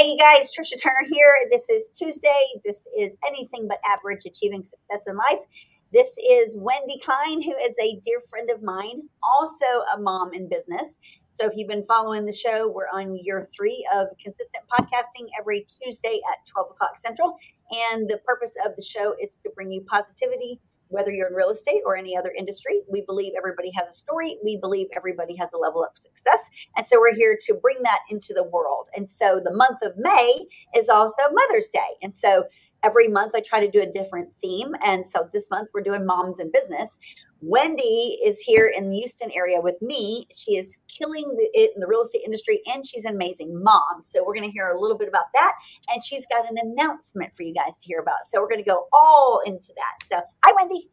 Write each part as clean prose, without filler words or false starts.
Hey, you guys, Trisha Turner here. This is Tuesday. This is Anything But Average Achieving Success in Life. This is Wendy Klein, who is a dear friend of mine, also a mom in business. So if you've been following the show, we're on year 3 of consistent podcasting every Tuesday at 12 o'clock Central. And the purpose of the show is to bring you positivity, whether you're in real estate or any other industry. We believe everybody has a story. We believe everybody has a level of success. And so we're here to bring that into the world. And so the month of May is also Mother's Day. And so every month I try to do a different theme. And so this month we're doing moms in business. Wendy is here in the Houston area with me. She is killing it in the real estate industry, and she's an amazing mom. So we're going to hear a little bit about that. And she's got an announcement for you guys to hear about. So we're going to go all into that. So hi, Wendy.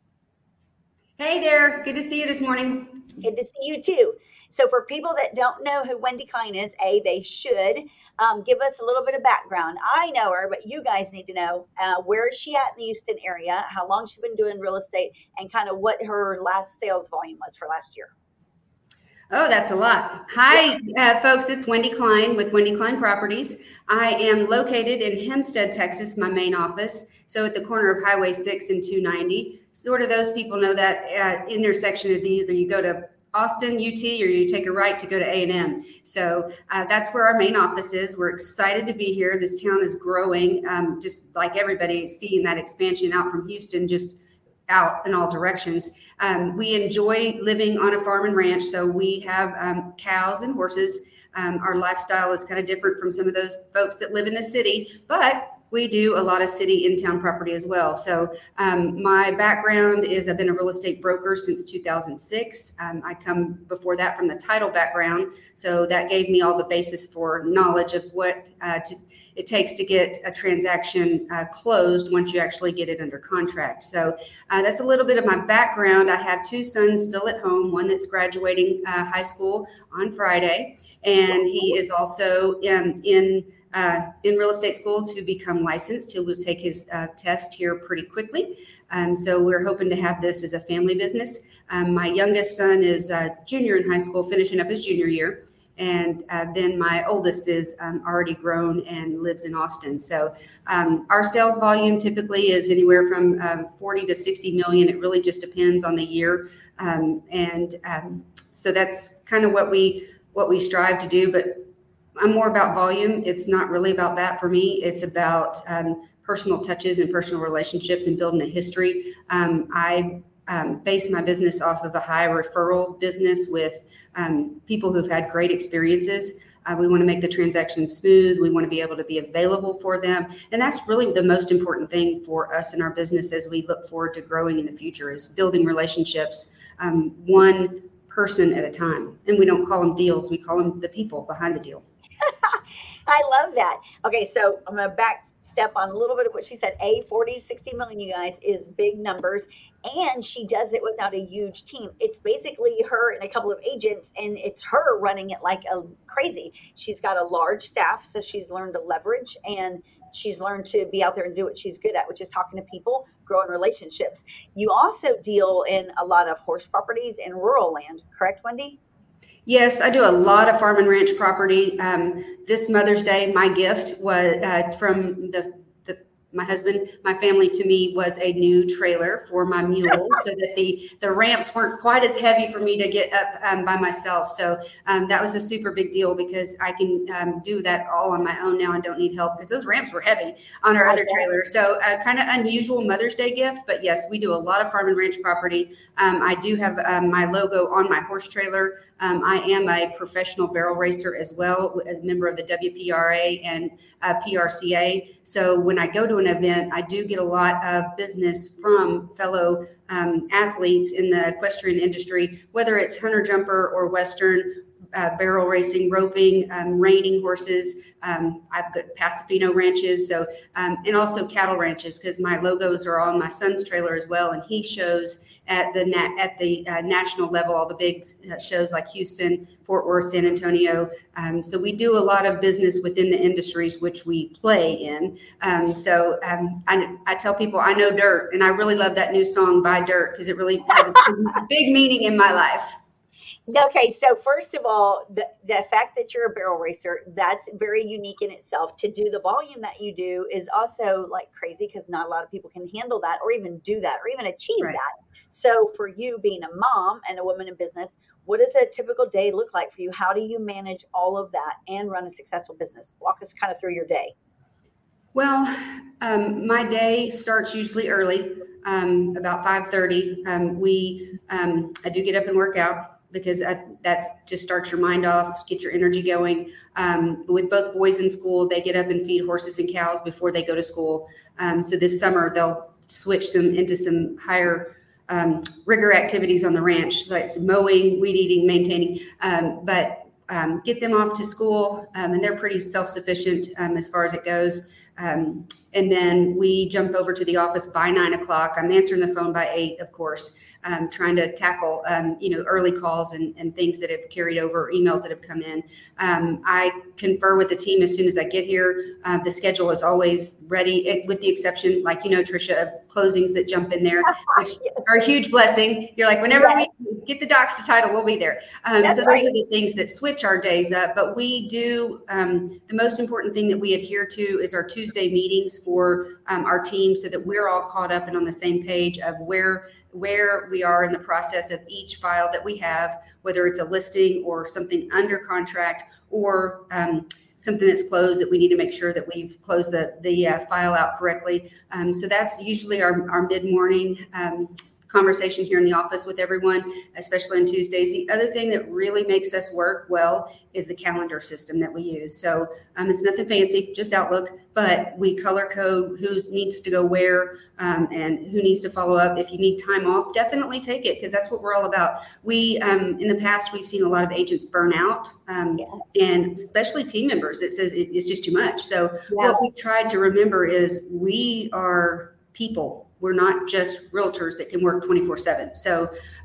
Hey there. Good to see you this morning. Good to see you too. So for people that don't know who Wendy Klein is, they should give us a little bit of background. I know her, but you guys need to know where is she at in the Houston area, how long she's been doing real estate, and kind of what her last sales volume was for last year. Oh, that's a lot. Hi, folks. It's Wendy Klein with Wendy Klein Properties. I am located in Hempstead, Texas, my main office. So at the corner of Highway 6 and 290. Sort of those people know that intersection of either you go to Austin, UT, or you take a right to go to A&M. So that's where our main office is. We're excited to be here. This town is growing, just like everybody seeing that expansion out from Houston, just out in all directions. We enjoy living on a farm and ranch. So we have cows and horses. Our lifestyle is kind of different from some of those folks that live in the city, but we do a lot of city in-town property as well. So my background is I've been a real estate broker since 2006. I come before that from the title background. So that gave me all the basis for knowledge of what it takes to get a transaction closed once you actually get it under contract. So that's a little bit of my background. I have 2 sons still at home, one that's graduating high school on Friday, and he is also in real estate school to become licensed. He will take his test here pretty quickly. So we're hoping to have this as a family business. My youngest son is a junior in high school, finishing up his junior year. And then my oldest is already grown and lives in Austin. So our sales volume typically is anywhere from 40 to 60 million. It really just depends on the year. So that's kind of what we strive to do. But I'm more about volume. It's not really about that for me. It's about personal touches and personal relationships and building a history. I base my business off of a high referral business with people who've had great experiences. We want to make the transaction smooth. We want to be able to be available for them. And that's really the most important thing for us in our business as we look forward to growing in the future, is building relationships one person at a time. And we don't call them deals. We call them the people behind the deal. I love that. Okay, so I'm going to back step on a little bit of what she said. 40 to 60 million, you guys, is big numbers. And she does it without a huge team. It's basically her and a couple of agents, and it's her running it like a crazy. She's got a large staff, so she's learned to leverage, and she's learned to be out there and do what she's good at, which is talking to people, growing relationships. You also deal in a lot of horse properties and rural land, correct, Wendy? Yes, I do a lot of farm and ranch property. This Mother's Day, my gift was from my husband, my family, to me, was a new trailer for my mule so that the ramps weren't quite as heavy for me to get up by myself. So that was a super big deal because I can do that all on my own now and don't need help because those ramps were heavy on our other trailer. So kind of unusual Mother's Day gift. But yes, we do a lot of farm and ranch property. I do have my logo on my horse trailer. I am a professional barrel racer as well, as a member of the WPRA and PRCA. So when I go to an event, I do get a lot of business from fellow athletes in the equestrian industry, whether it's hunter jumper or Western barrel racing, roping, reining horses. I've got Pasofino ranches, so and also cattle ranches because my logos are on my son's trailer as well, and he shows at the national level, all the big shows like Houston, Fort Worth, San Antonio. So we do a lot of business within the industries which we play in. I tell people I know dirt, and I really love that new song by Dirt because it really has a big meaning in my life. Okay, so first of all, the fact that you're a barrel racer, that's very unique in itself. To do the volume that you do is also like crazy because not a lot of people can handle that or even do that or even achieve Right. that. So, for you being a mom and a woman in business, what does a typical day look like for you? How do you manage all of that and run a successful business? Walk us kind of through your day. Well, my day starts usually early, about 5:30. I do get up and work out because that's just starts your mind off, get your energy going. With both boys in school, they get up and feed horses and cows before they go to school. So this summer they'll switch into some higher rigor activities on the ranch, like mowing, weed eating, maintaining. But get them off to school, and they're pretty self-sufficient as far as it goes. And then we jump over to the office by 9 o'clock. I'm answering the phone by 8, of course, trying to tackle, early calls and things that have carried over, emails that have come in. I confer with the team as soon as I get here. The schedule is always ready, with the exception, like, Tricia, of closings that jump in there, which are a huge blessing. You're like, whenever we get the docs to title, we'll be there. So those are the things that switch our days up. But we do, the most important thing that we adhere to is our Tuesday meetings for our team, so that we're all caught up and on the same page of where we are in the process of each file that we have, whether it's a listing or something under contract or something that's closed that we need to make sure that we've closed the file out correctly. So that's usually our mid-morning conversation here in the office with everyone, especially on Tuesdays. The other thing that really makes us work well is the calendar system that we use. So it's nothing fancy, just Outlook, but we color code who needs to go where and who needs to follow up. If you need time off, definitely take it, because that's what we're all about. We, in the past, we've seen a lot of agents burn out, and especially team members. It says it's just too much. So what we've tried to remember is we are people. We're not just realtors that can work 24/7. So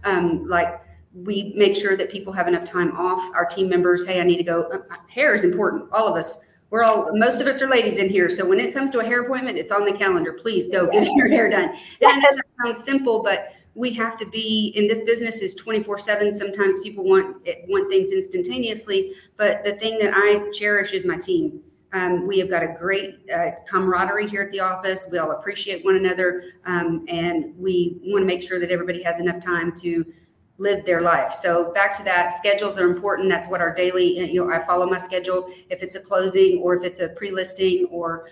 we make sure that people have enough time off. Our team members, hey, I need to go. Hair is important. All of us. Most of us are ladies in here. So when it comes to a hair appointment, it's on the calendar. Please go get your hair done. And I know that sounds simple, but we have to be in this business is 24/7. Sometimes people want things instantaneously, but the thing that I cherish is my team. We have got a great camaraderie here at the office. We all appreciate one another, and we want to make sure that everybody has enough time to live their life. So back to that, schedules are important. That's what our daily, I follow my schedule. If it's a closing or if it's a pre-listing or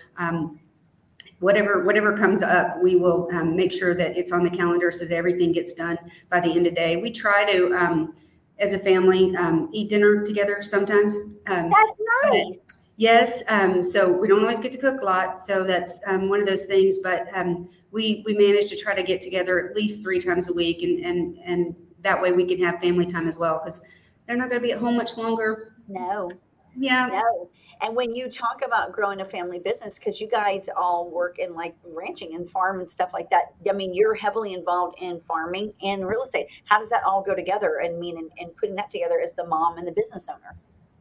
whatever comes up, we will make sure that it's on the calendar so that everything gets done by the end of the day. We try to, as a family, eat dinner together sometimes. That's nice. Yes. So we don't always get to cook a lot. So that's one of those things, but we manage to try to get together at least 3 times a week. And that way we can have family time as well, because they're not going to be at home much longer. No. Yeah. No. And when you talk about growing a family business, because you guys all work in like ranching and farm and stuff like that, I mean, you're heavily involved in farming and real estate. How does that all go together? And putting that together as the mom and the business owner?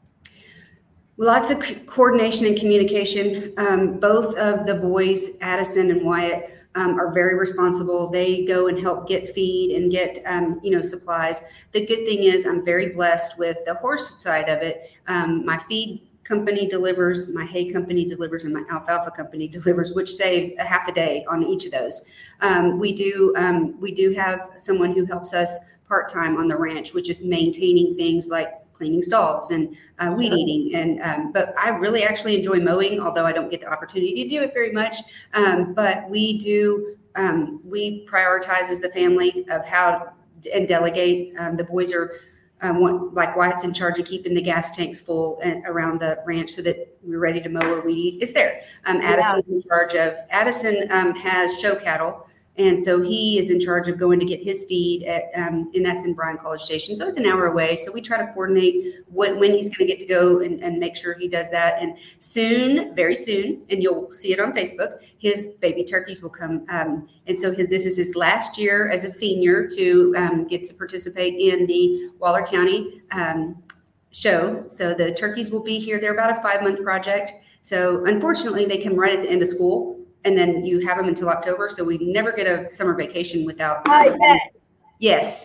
Lots of coordination and communication. Both of the boys, Addison and Wyatt, are very responsible. They go and help get feed and get, supplies. The good thing is I'm very blessed with the horse side of it. My feed company delivers, my hay company delivers, and my alfalfa company delivers, which saves a half a day on each of those. We do have someone who helps us part-time on the ranch, which is maintaining things like cleaning stalls and weed eating. But I really actually enjoy mowing, although I don't get the opportunity to do it very much. But we do, we prioritize as the family of how and delegate. The boys are, like Wyatt's in charge of keeping the gas tanks full and around the ranch so that we're ready to mow or weed eat. It's there. Addison's in charge of, Addison has show cattle. And so he is in charge of going to get his feed and that's in Bryan College Station. So it's an hour away. So we try to coordinate when he's going to get to go and make sure he does that. And soon, very soon, and you'll see it on Facebook, his baby turkeys will come. And so this is his last year as a senior to get to participate in the Waller County show. So the turkeys will be here. They're about a 5-month project. So unfortunately, they come right at the end of school. And then you have them until October. So we never get a summer vacation without. I bet. Yes.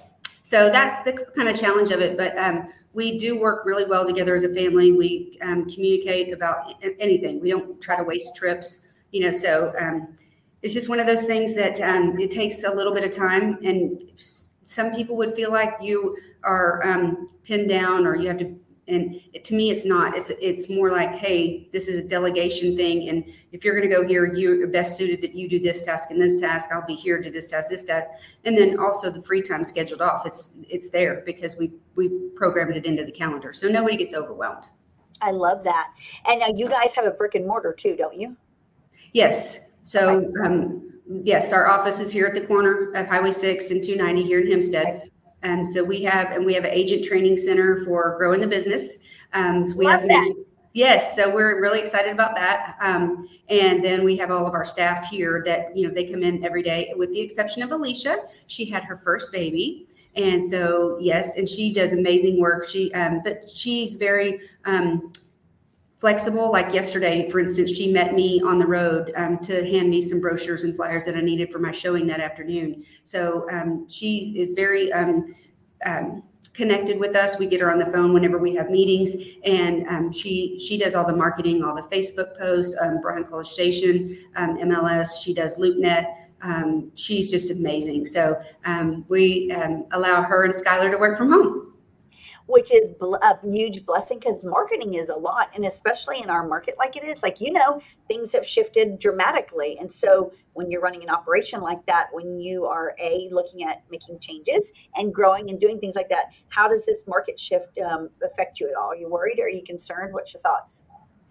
So that's the kind of challenge of it. But we do work really well together as a family. We communicate about anything. We don't try to waste trips, so it's just one of those things that it takes a little bit of time. And some people would feel like you are pinned down, or you have to. And to me, it's not. It's more like, hey, this is a delegation thing. And if you're going to go here, you're best suited that you do this task and this task. I'll be here to this task, this task. And then also the free time scheduled off. It's there because we programmed it into the calendar. So nobody gets overwhelmed. I love that. And now you guys have a brick and mortar too, don't you? Yes. So, yes, our office is here at the corner of Highway 6 and 290 here in Hempstead. And so we have an agent training center for growing the business. We Love have that. Yes, so we're really excited about that. And then we have all of our staff here that, they come in every day, with the exception of Alicia. She had her first baby. And so, yes, and she does amazing work. But she's very flexible. Like yesterday, for instance, she met me on the road to hand me some brochures and flyers that I needed for my showing that afternoon. So she is very connected with us. We get her on the phone whenever we have meetings, and she does all the marketing, all the Facebook posts, Bryan College Station, MLS. She does LoopNet. She's just amazing. So we allow her and Skylar to work from home, which is a huge blessing, because marketing is a lot. And especially in our market like it is, things have shifted dramatically. And so when you're running an operation like that, when you are looking at making changes and growing and doing things like that, how does this market shift affect you at all? Are you worried? Are you concerned? What's your thoughts?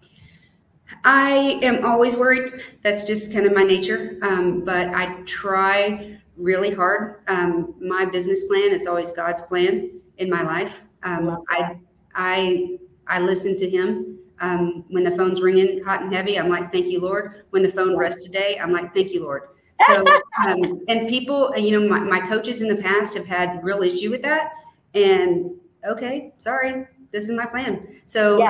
I am always worried. That's just kind of my nature. But I try really hard. My business plan is always God's plan in my life. I listen to him. When the phone's ringing hot and heavy, I'm like, thank you, Lord. When the phone rests today, I'm like, thank you, Lord. So, and people, my coaches in the past have had real issue with that. And okay, sorry, this is my plan. So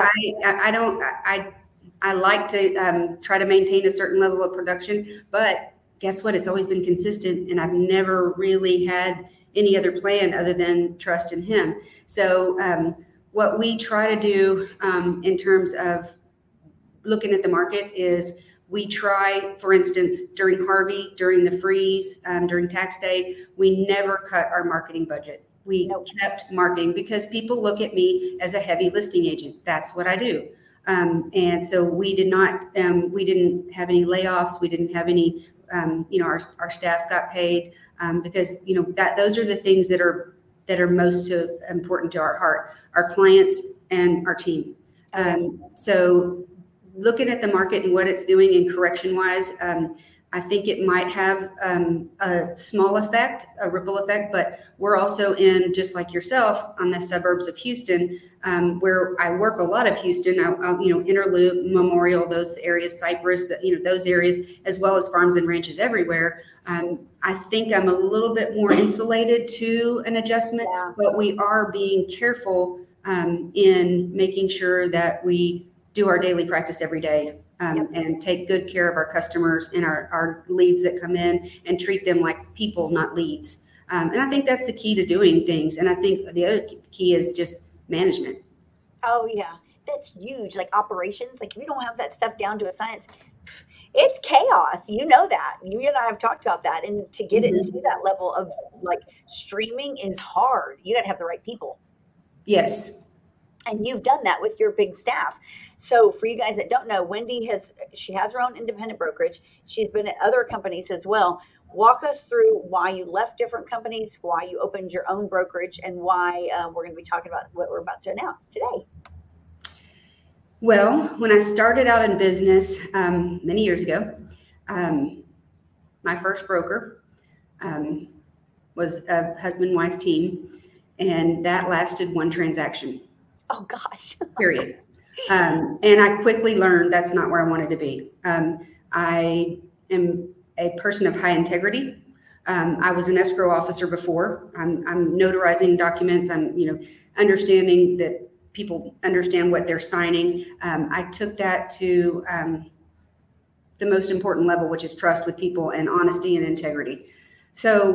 I like to try to maintain a certain level of production, but guess what? It's always been consistent, and I've never really had any other plan other than trust in him. So what we try to do in terms of looking at the market is we try, for instance, during Harvey, during the freeze, during tax day, we never cut our marketing budget. We kept marketing because people look at me as a heavy listing agent. That's what I do. And so we didn't have any layoffs. We didn't have any, our staff got paid because, those are the things that are most important to our heart, our clients and our team. So looking at the market and what it's doing in correction wise, I think it might have a small effect, a ripple effect, but we're also in, just like yourself, on the suburbs of Houston, where I work a lot of Houston, Interloop, Memorial, those areas, Cypress, those areas, as well as farms and ranches everywhere. I think I'm a little bit more insulated to an adjustment, but we are being careful in making sure that we do our daily practice every day. And take good care of our customers and our leads that come in, and treat them like people, not leads. And I think that's the key to doing things. And I think the other key is just management. Oh, yeah. That's huge. Like operations, if you don't have that stuff down to a science, it's chaos. You know that. You and I have talked about that. And to get it to that level of streaming is hard. You got to have the right people. Yes. And you've done that with your big staff. So for you guys that don't know, Wendy has her own independent brokerage. She's been at other companies as well. Walk us through why you left different companies, why you opened your own brokerage, and why we're going to be talking about what we're about to announce today. Well, when I started out in business many years ago, my first broker was a husband-wife team, and that lasted one transaction. Oh, gosh. Period. And I quickly learned that's not where I wanted to be. I am a person of high integrity. I was an escrow officer before. I'm notarizing documents. I'm, understanding that people understand what they're signing. I took that to the most important level, which is trust with people and honesty and integrity. So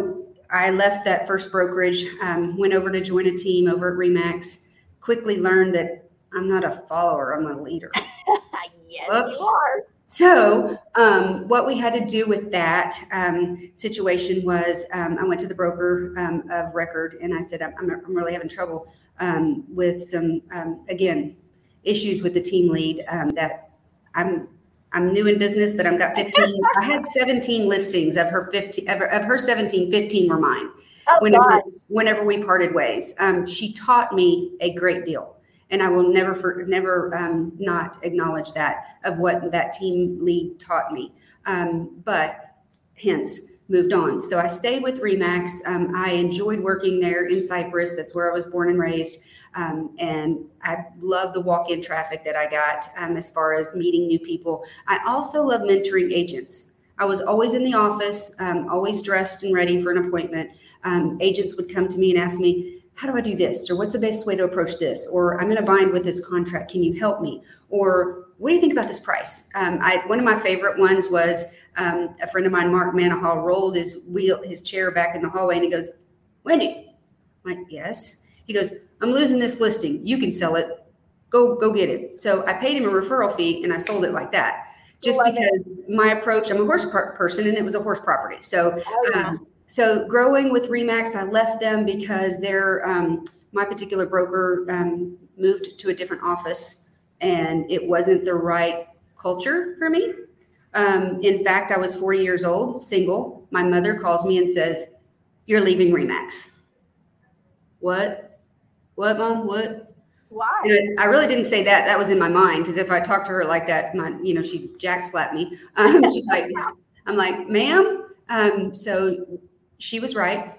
I left that first brokerage, went over to join a team over at Remax, quickly learned that I'm not a follower, I'm a leader. Yes, Oops. you are. So what we had to do with that situation was I went to the broker of record and I said, I'm really having trouble with some, again, issues with the team lead that I'm new in business, but I've got 15. I had 17 listings of her 15, of her 17, 15 were mine. Oh, whenever we parted ways. She taught me a great deal. And I will never not acknowledge that of what that team lead taught me. But hence moved on. So I stayed with Remax. I enjoyed working there in Cypress. That's where I was born and raised. And I love the walk-in traffic that I got as far as meeting new people. I also love mentoring agents. I was always in the office, always dressed and ready for an appointment. Agents would come to me and ask me, how do I do this? Or what's the best way to approach this? Or I'm in a bind with this contract. Can you help me? Or what do you think about this price? One of my favorite ones was a friend of mine, Mark Manahal, rolled his chair back in the hallway and he goes, Wendy. I'm like, yes. He goes, I'm losing this listing. You can sell it. Go get it. So I paid him a referral fee and I sold it like that. Just because my approach, I'm a horse person and it was a horse property. So, so growing with Remax, I left them because my particular broker moved to a different office and it wasn't the right culture for me. In fact, I was 40 years old, single. My mother calls me and says, you're leaving Remax. What, Mom? What? Why? And I really didn't say that. That was in my mind because if I talked to her like that, she jack slapped me. She's like, I'm like, ma'am. So she was right.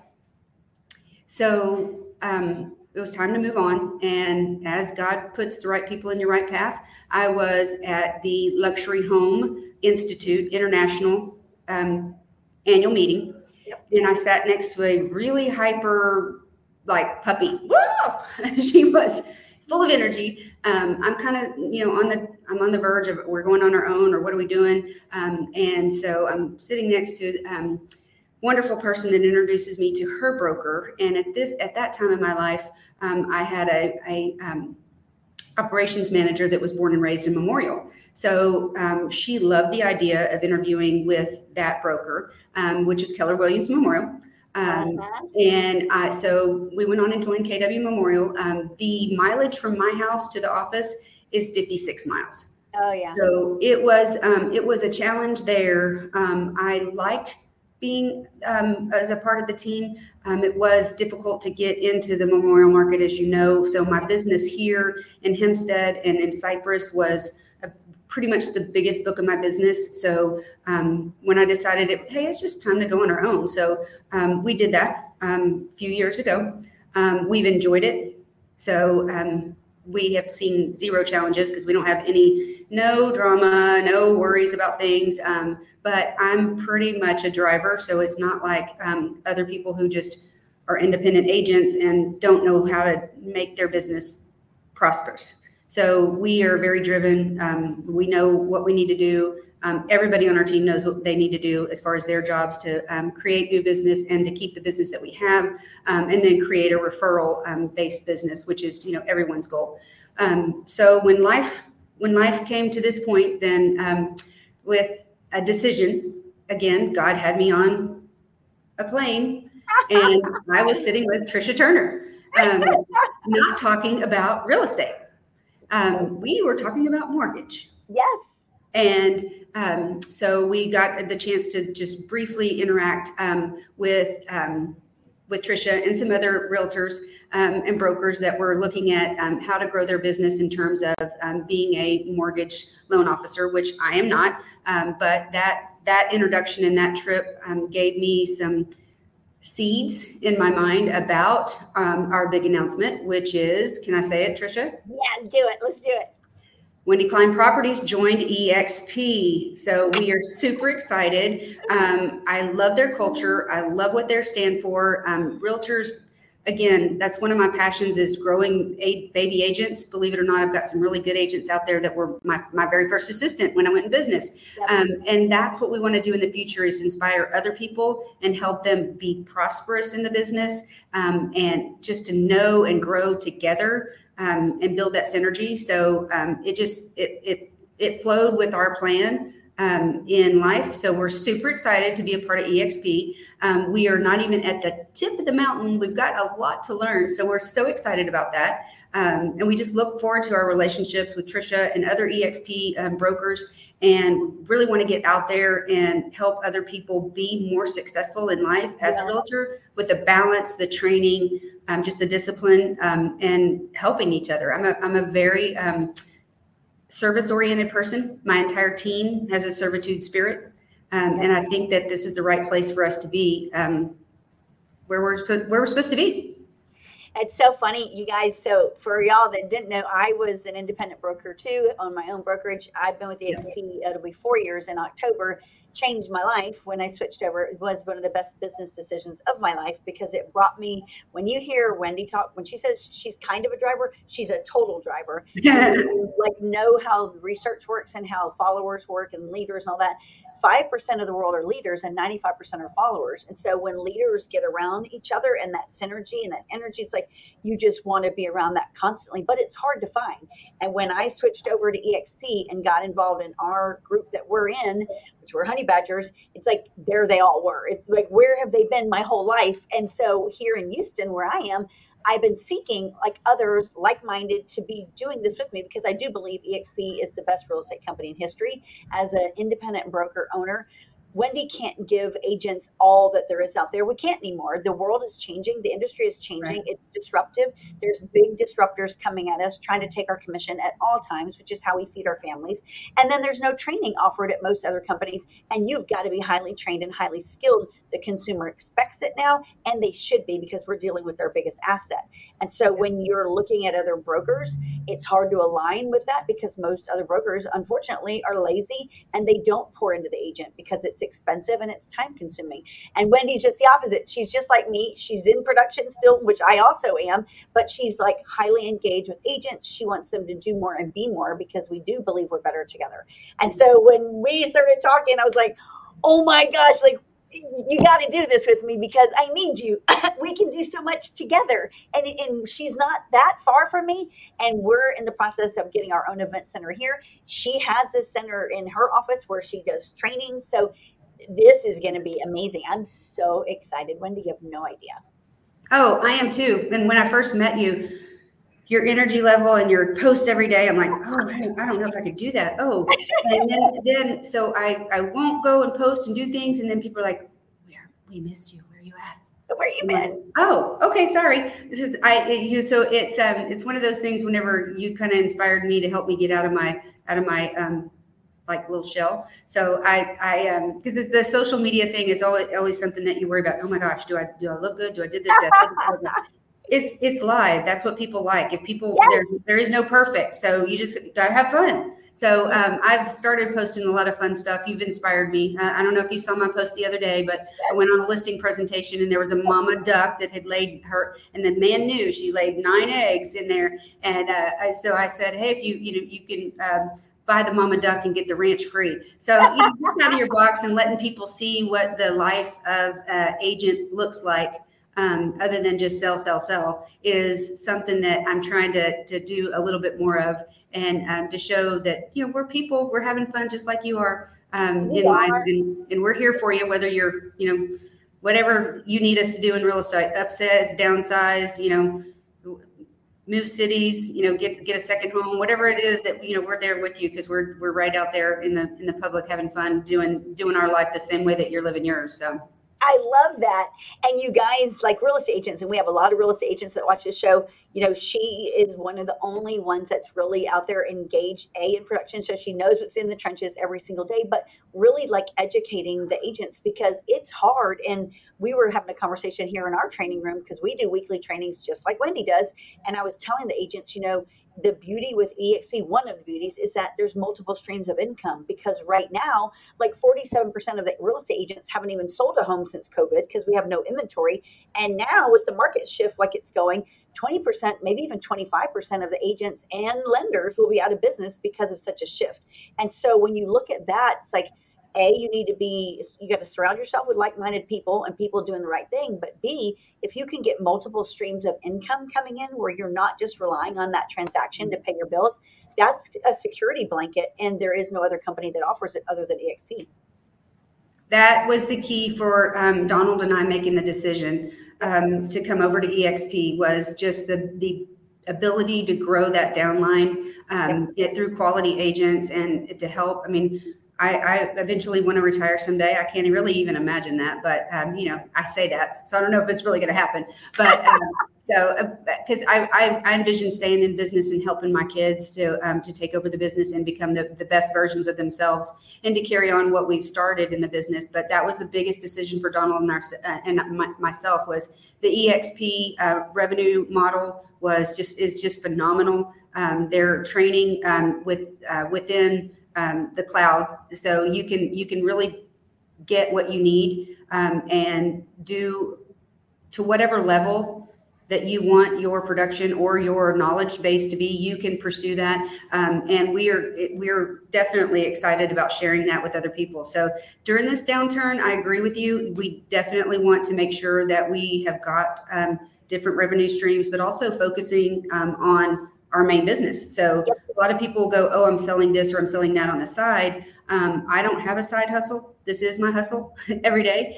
So it was time to move on. And as God puts the right people in your right path, I was at the Luxury Home Institute International annual meeting. Yep. And I sat next to a really hyper puppy. She was full of energy. I'm kind of, I'm on the verge of we're going on our own or what are we doing? And so I'm sitting next to wonderful person that introduces me to her broker. And at that time in my life, I had a operations manager that was born and raised in Memorial. So she loved the idea of interviewing with that broker, which is Keller Williams Memorial. So we went on and joined KW Memorial. The mileage from my house to the office is 56 miles. Oh yeah. So it was a challenge there. I liked being as a part of the team. It was difficult to get into the Memorial market, as you know. So my business here in Hempstead and in Cypress was pretty much the biggest book of my business. So when I decided, hey, it's just time to go on our own. So we did that a few years ago. We've enjoyed it. So we have seen zero challenges because we don't have no drama, no worries about things. But I'm pretty much a driver. So it's not like other people who just are independent agents and don't know how to make their business prosperous. So we are very driven. We know what we need to do. Everybody on our team knows what they need to do as far as their jobs to create new business and to keep the business that we have, and then create a referral-based business, which is everyone's goal. So when life came to this point, then with a decision, again, God had me on a plane, and I was sitting with Trisha Turner, not talking about real estate. We were talking about mortgage. Yes. And so we got the chance to just briefly interact with Trisha and some other realtors and brokers that were looking at how to grow their business in terms of being a mortgage loan officer, which I am not. But that introduction and that trip gave me some seeds in my mind about our big announcement, which is, can I say it, Trisha? Yeah, do it. Let's do it. Wendy Klein Properties joined EXP. So we are super excited. I love their culture. I love what they stand for. Realtors again, that's one of my passions is growing baby agents. Believe it or not, I've got some really good agents out there that were my very first assistant when I went in business. Yep. And that's what we want to do in the future is inspire other people and help them be prosperous in the business, and just to know and grow together, and build that synergy. So it flowed with our plan in life. So we're super excited to be a part of EXP. We are not even at the tip of the mountain. We've got a lot to learn. So we're so excited about that. And we just look forward to our relationships with Trisha and other EXP brokers, and really want to get out there and help other people be more successful in life as a realtor, with the balance, the training, just the discipline, and helping each other. I'm a very service-oriented person. My entire team has a servitude spirit. And I think that this is the right place for us to be, where we're supposed to be. It's so funny, you guys. So for y'all that didn't know, I was an independent broker too, on my own brokerage. I've been with EXP, it'll be 4 years in October. Changed my life when I switched over. It was one of the best business decisions of my life, because it brought me, when you hear Wendy talk, when she says she's kind of a driver, she's a total driver. You, like, know how research works and how followers work and leaders and all that. 5% of the world are leaders and 95% are followers. And so when leaders get around each other and that synergy and that energy, it's like you just want to be around that constantly, but it's hard to find. And when I switched over to EXP and got involved in our group that we're in, which were honey badgers, it's like there they all were. It's like, where have they been my whole life? And so here in Houston, where I am, I've been seeking like others like-minded to be doing this with me, because I do believe EXP is the best real estate company in history. As an independent broker owner, Wendy can't give agents all that there is out there. We can't anymore. The world is changing. The industry is changing. Right. It's disruptive. There's big disruptors coming at us, trying to take our commission at all times, which is how we feed our families. And then there's no training offered at most other companies. And you've got to be highly trained and highly skilled. The consumer expects it now, and they should be, because we're dealing with their biggest asset. And so when you're looking at other brokers, it's hard to align with that, because most other brokers, unfortunately, are lazy and they don't pour into the agent because it's expensive and it's time consuming. And Wendy's just the opposite. She's just like me. She's in production still, which I also am, but she's like highly engaged with agents. She wants them to do more and be more, because we do believe we're better together. And so when we started talking, I was like, oh my gosh, like, you got to do this with me, because I need you. We can do so much together. And she's not that far from me. And we're in the process of getting our own event center here. She has a center in her office where she does training. So this is going to be amazing. I'm so excited. Wendy, you have no idea. Oh, I am too. And when I first met you, your energy level and your posts every day, I'm like, oh, I don't know if I could do that. Oh, and then so I won't go and post and do things. And then people are like, we missed you. Where are you at? Where you been? Like, oh, okay. Sorry. So it's one of those things whenever you kind of inspired me to help me get out of my like little shell. So I because the social media thing is always something that you worry about. Oh my gosh, do I look good? Do I did this? It's live. That's what people like. If people, yes. there is no perfect. So you just gotta have fun. So I've started posting a lot of fun stuff. You've inspired me. I don't know if you saw my post the other day, but I went on a listing presentation and there was a mama duck that had laid her, and the man knew she laid 9 eggs in there. And so I said, hey, if you can buy the mama duck and get the ranch free. So get out of your box and letting people see what the life of agent looks like. Other than just sell is something that I'm trying to do a little bit more of, and to show that, we're people, we're having fun just like you are in life, and we're here for you, whether you're, whatever you need us to do in real estate, upsize, downsize, move cities, get a second home, whatever it is that, we're there with you, because we're right out there in the public having fun, doing our life the same way that you're living yours. So I love that. And you guys, like real estate agents, and we have a lot of real estate agents that watch this show, she is one of the only ones that's really out there engaged, in production. So she knows what's in the trenches every single day, but really like educating the agents, because it's hard. And we were having a conversation here in our training room, because we do weekly trainings just like Wendy does. And I was telling the agents, the beauty with EXP, one of the beauties is that there's multiple streams of income, because right now, like 47% of the real estate agents haven't even sold a home since COVID because we have no inventory. And now with the market shift like it's going, 20%, maybe even 25% of the agents and lenders will be out of business because of such a shift. And so when you look at that, it's like, A, you got to surround yourself with like-minded people and people doing the right thing. But B, if you can get multiple streams of income coming in where you're not just relying on that transaction to pay your bills, that's a security blanket. And there is no other company that offers it other than EXP. That was the key for Donald and I making the decision to come over to EXP, was just the ability to grow that downline through quality agents and to help. I mean, I eventually want to retire someday. I can't really even imagine that, but I say that, so I don't know if it's really going to happen. But because I envision staying in business and helping my kids to take over the business and become the best versions of themselves and to carry on what we've started in the business. But that was the biggest decision for Donald and myself, was the EXP revenue model is just phenomenal. Their training within the cloud, so you can really get what you need and do to whatever level that you want your production or your knowledge base to be. You can pursue that, and we're definitely excited about sharing that with other people. So during this downturn, I agree with you. We definitely want to make sure that we have got different revenue streams, but also focusing on our main business. So a lot of people go, oh, I'm selling this or I'm selling that on the side. I don't have a side hustle. This is my hustle every day.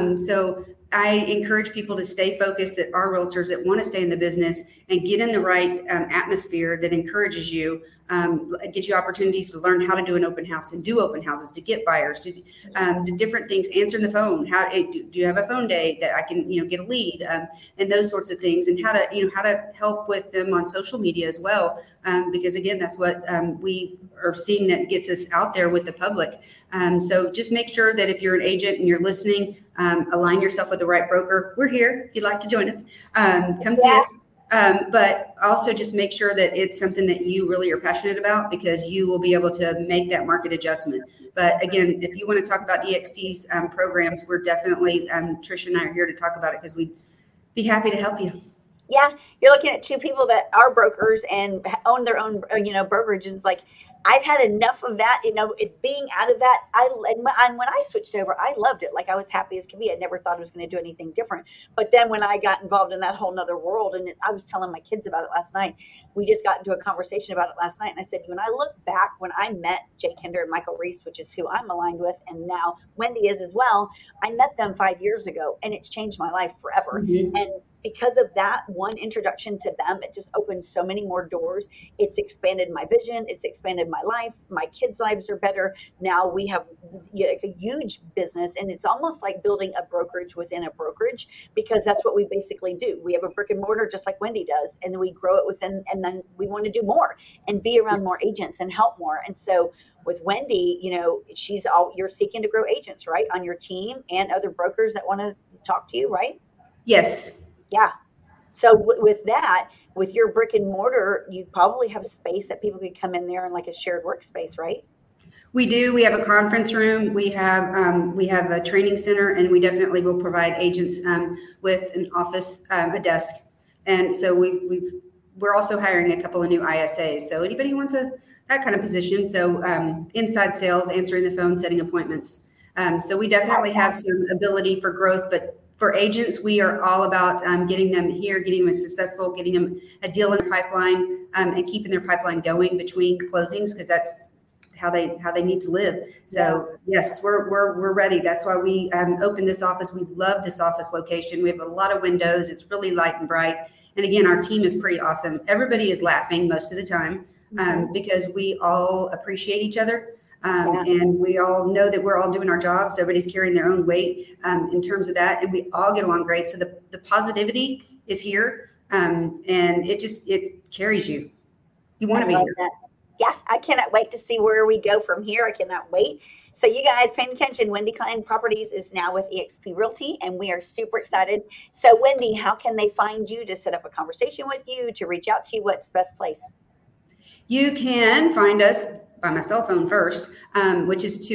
So I encourage people to stay focused, that our realtors that want to stay in the business and get in the right atmosphere that encourages you, gives you opportunities to learn how to do an open house and do open houses, to get buyers, to different things, answering the phone. Do you have a phone day that I can, get a lead, and those sorts of things, and how to help with them on social media as well. Because again, that's what we are seeing that gets us out there with the public. So just make sure that if you're an agent and you're listening, align yourself with the right broker. We're here if you'd like to join us. Come see us. But also just make sure that it's something that you really are passionate about, because you will be able to make that market adjustment. But again, if you want to talk about EXP's programs, we're definitely, Tricia and I are here to talk about it, because we'd be happy to help you. Yeah, you're looking at two people that are brokers and own their own, brokerages. Like, I've had enough of that, being out of that. And when I switched over, I loved it. Like, I was happy as could be. I never thought I was going to do anything different. But then when I got involved in that whole nother world, and I was telling my kids about it last night, we just got into a conversation about it last night. And I said, when I look back, when I met Jay Kinder and Michael Reese, which is who I'm aligned with, and now Wendy is as well, I met them 5 years ago, and it's changed my life forever. Mm-hmm. And because of that one introduction to them, it just opened so many more doors. It's expanded my vision. It's expanded my life. My kids' lives are better. Now we have a huge business, and it's almost like building a brokerage within a brokerage, because that's what we basically do. We have a brick and mortar just like Wendy does, and then we grow it within, and then we want to do more and be around more agents and help more. And so with Wendy, you're seeking to grow agents, right, on your team, and other brokers that want to talk to you, right? Yes. Yeah. So with that, with your brick and mortar, you probably have space that people could come in there and like a shared workspace, right? We do. We have a conference room. We have a training center, and we definitely will provide agents with an office, a desk. And so we're also hiring a couple of new ISAs. So anybody who wants that kind of position. So inside sales, answering the phone, setting appointments. So we definitely have some ability for growth, but for agents, we are all about getting them here, getting them successful, getting them a deal in the pipeline, and keeping their pipeline going between closings, because that's how they need to live. So yes, we're ready. That's why we opened this office. We love this office location. We have a lot of windows. It's really light and bright. And again, our team is pretty awesome. Everybody is laughing most of the time because we all appreciate each other. And we all know that we're all doing our jobs. So everybody's carrying their own weight in terms of that. And we all get along great. So the positivity is here. And it carries you. You want to be here. That. Yeah, I cannot wait to see where we go from here. I cannot wait. So you guys paying attention, Wendy Klein Properties is now with eXp Realty, and we are super excited. So Wendy, how can they find you to set up a conversation with you, to reach out to you? What's the best place? You can find us by my cell phone first, which is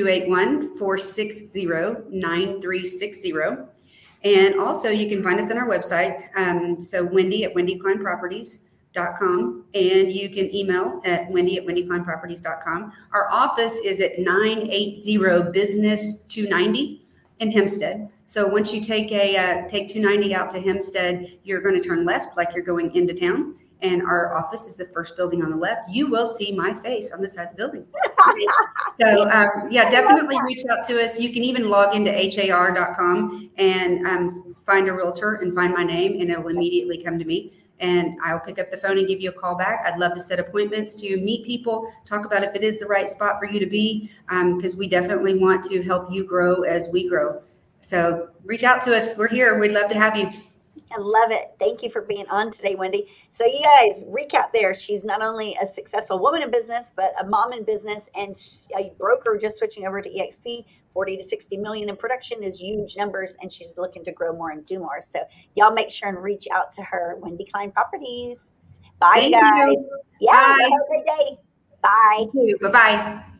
281-460-9360. And also you can find us on our website. So Wendy at wendykleinproperties.com, and you can email at wendy@wendykleinproperties.com. Our office is at 980 Business 290 in Hempstead. So once you take 290 out to Hempstead, you're going to turn left like you're going into town. And our office is the first building on the left. You will see my face on the side of the building. So yeah, definitely reach out to us. You can even log into har.com and find a realtor and find my name, and it will immediately come to me. And I'll pick up the phone and give you a call back. I'd love to set appointments to meet people, talk about if it is the right spot for you to be, because we definitely want to help you grow as we grow. So reach out to us. We're here. We'd love to have you. I love it. Thank you for being on today, Wendy. So you guys, recap there. She's not only a successful woman in business, but a mom in business and a broker just switching over to EXP. 40 to 60 million in production is huge numbers, and she's looking to grow more and do more. So y'all make sure and reach out to her, Wendy Klein Properties. Bye, Thank guys. you. Yeah, Bye. have a great day. Bye. Bye-bye.